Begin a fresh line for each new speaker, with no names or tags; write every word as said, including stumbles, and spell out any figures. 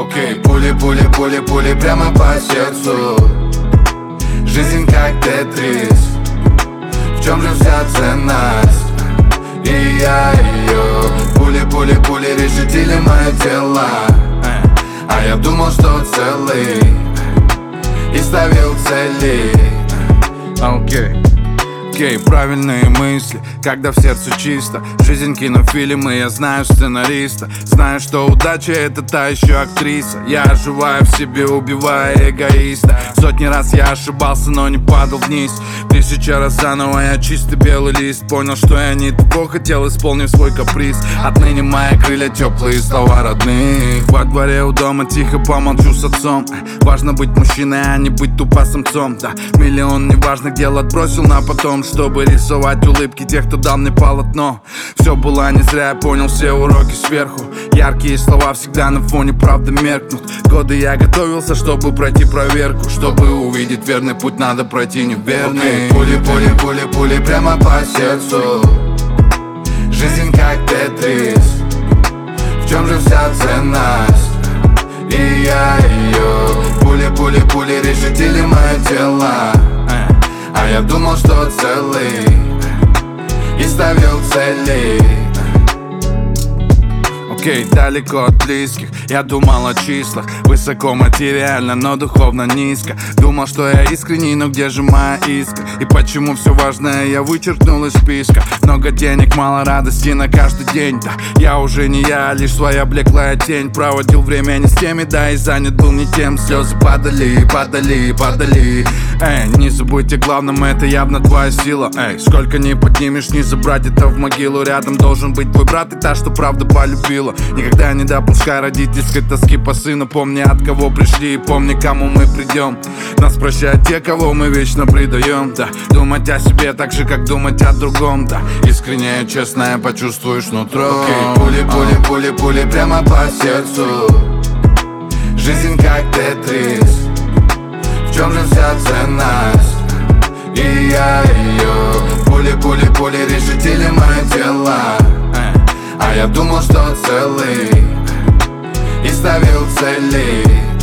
Окей, пули, пули, пули, пули прямо по сердцу. Жизнь как тетрис. В чем же вся ценность? И я ее. Пули, пули, пули решетили мое тело. А я думал, что целый и ставил цели. Окей okay. Окей, okay, правильные мысли, когда в сердце чисто. Жизнь кинофильм, и я знаю сценариста. Знаю, что удача — это та еще актриса. Я оживаю в себе, убивая эгоиста. Сотни раз я ошибался, но не падал вниз. Тысяча раз заново я чистый белый лист. Понял, что я не того хотел, исполнив свой каприз. Отныне мои крылья теплые, слова родных. Во дворе у дома тихо помолчу с отцом. Важно быть мужчиной, а не быть тупо самцом. Да, миллион неважных дел отбросил на потом, чтобы рисовать улыбки тех, кто дал мне полотно. Все было не зря, я понял все уроки сверху. Яркие слова всегда на фоне правды меркнут. Годы я готовился, чтобы пройти проверку. Чтобы увидеть верный путь, надо пройти неверный. Okay. Пули, пули, пули, пули прямо по сердцу. Жизнь как тетрис. В чем же вся ценность? И я ее. Пули, пули, пули решетили мое тело. А я думал, что целый и ставил цели. Окей, okay, далеко от близких, я думал о числах. Высоко материально, но духовно низко. Думал, что я искренний, но где же моя искра? И почему все важное я вычеркнул из списка? Много денег, мало радости на каждый день. Да, я уже не я, лишь своя блеклая тень. Проводил время не с теми, да и занят был не тем. Слезы падали, падали, падали. Эй, не забудьте, главным это явно твоя сила. Эй, сколько не поднимешь, не забрать это в могилу. Рядом должен быть твой брат и та, что правда полюбила. Никогда не допускай родительской тоски по сыну. Помни, от кого пришли, и помни, кому мы придем. Нас прощают те, кого мы вечно предаем. Да, думать о себе так же, как думать о другом. Да, искренне, честно почувствуешь нутром. Okay. Пули, пули, пули, пули прямо по сердцу. Жизнь как тетрис. В чем же вся ценность? И я ее. Пули, пули, пули решетили мое тело. А я думал, что целый и ставил цели.